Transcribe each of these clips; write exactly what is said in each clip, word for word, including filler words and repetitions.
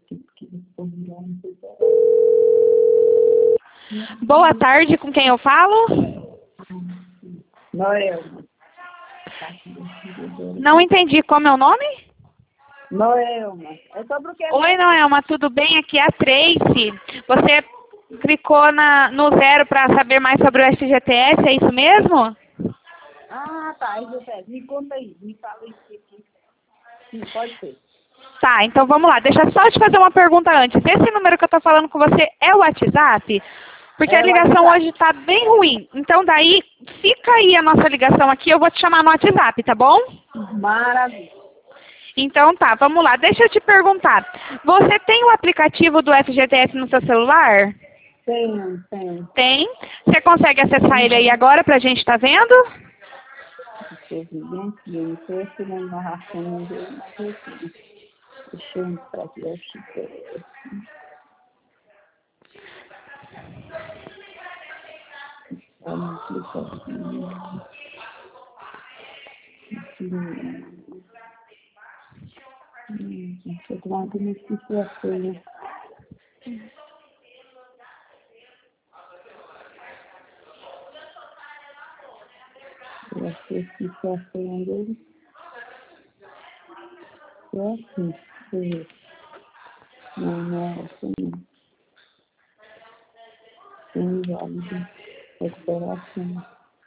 Boa tarde, com quem eu falo? Noelma. Não entendi, como é o nome? Noelma. É sobre o que? Oi, Noelma, tudo bem? Aqui é a Tracy. Você clicou na, no zero para saber mais sobre o F G T S, é isso mesmo? Ah, tá. José, me conta aí. Me fala isso aqui. Sim, pode ser. Tá, então vamos lá. Deixa eu só te fazer uma pergunta antes. Esse número que eu tô falando com você é o WhatsApp? Porque É a o ligação WhatsApp. hoje tá bem ruim. Então daí, fica aí a nossa ligação aqui, eu vou te chamar no WhatsApp, tá bom? Maravilha. Então tá, vamos lá. Deixa eu te perguntar. Você tem o aplicativo do F G T S no seu celular? Tenho, tenho. Tem. Você consegue acessar ele aí agora pra gente tá vendo? Deixa eu ver bem aqui. Eu não sei se na narração dele, mas eu tenho. Deixa eu entrar aqui. Eu acho que é. Vamos clicar aqui. Hum, deixa eu tomar uma beneficiação. Eu acho que esse café dele é assim. É. Não, não é assim. Não. Inválido. Recuperação.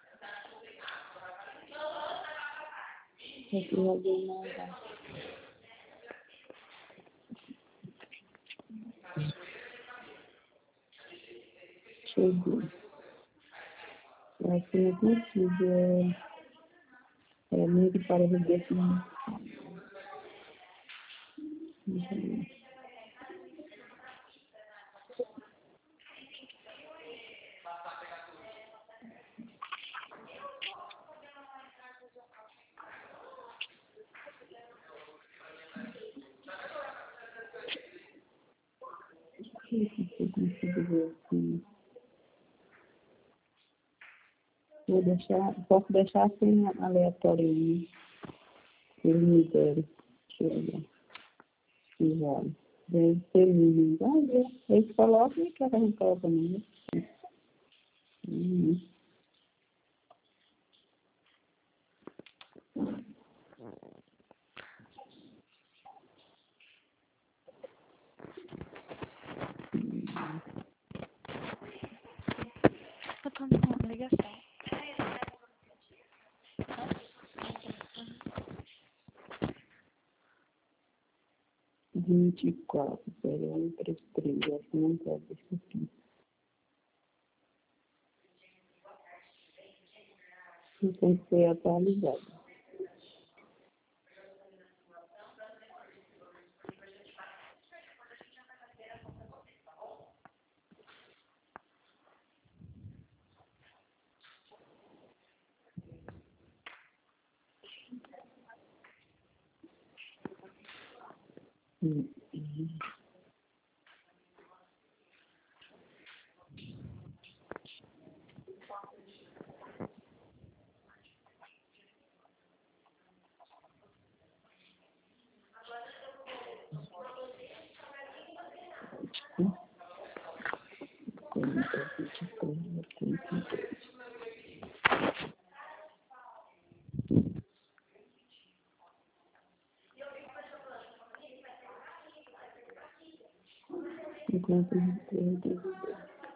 Aqui já deu nada. Chegou. Eu acho que não consigo. É, é muito para viver assim. Deixa eu ver. Deixa eu ver se eu consigo ver aqui. Vou deixar, posso deixar assim aleatório aí. Se ele me der. Deixa eu ver. Se vale. Deve ser mínimo. Vai ver. Eles colocam e quer arrancar também. Uhum. Eu tô na ligação. vinte e quatro, zero um três três, acho que não pode isso aqui. Isso tem que ser atualizado. Hum, hum. vinte e três, trinta e três. cinquenta e três, trinta e dois.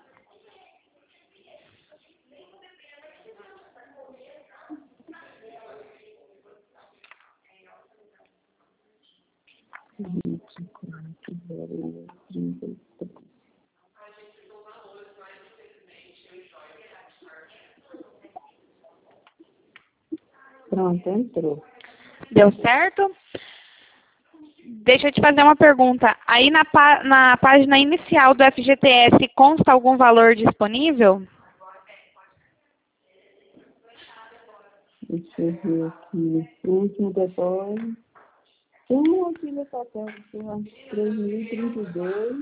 vinte e quatro, zero um, trinta e três. Pronto, entrou. Deu certo? Deixa eu te fazer uma pergunta. Aí na, pá- na página inicial do F G T S consta algum valor disponível? Deixa eu ver aqui. O último depósito. Tem um aqui no papel, três mil e trinta e dois.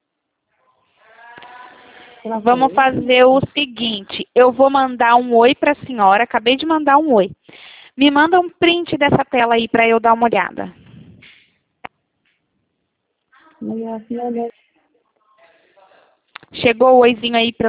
Vamos fazer o seguinte, eu vou mandar um oi para a senhora, acabei de mandar um oi. Me manda um print dessa tela aí para eu dar uma olhada. Mas assim, olha, Chegou o oizinho aí pra